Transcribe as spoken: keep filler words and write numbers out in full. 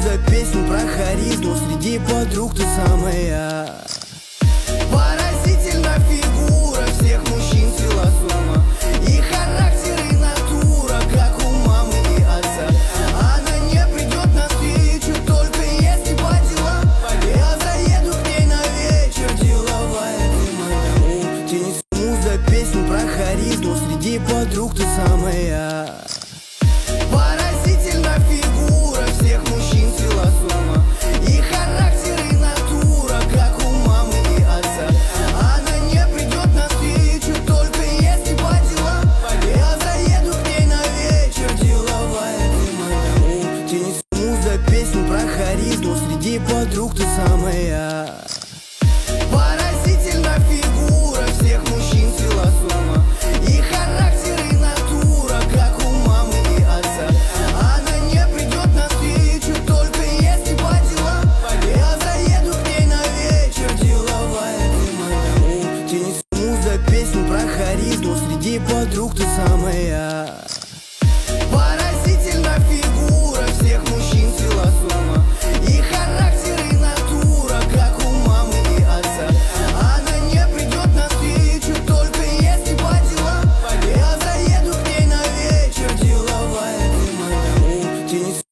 муза, песня про харизму. Среди подруг ты самая. Поразительна фигура всех мужчин сила с и характер, и натура, как у мамы и отца. Она не придет на встречу, только если по делам. Я заеду к ней на вечер, деловая ты моя. Тянет муза, песня про харизму. Среди подруг ты самая. Поразительна фигура всех мужчин сила с и характер, и натура, как у мамы и отца. Она не придет на встречу, только если по делам. Я заеду к ней на вечер, деловая ты моя. Тянет муза, песня про харизму. Среди подруг ты самая. Поразительна фигура всех мужчин сила с и характер, и натура, как у мамы и отца. Она не придет на встречу, только если по делам. Я заеду к ней на вечер, деловая ты моя. Тянет муза, песня про харизму. Среди подруг ты самая.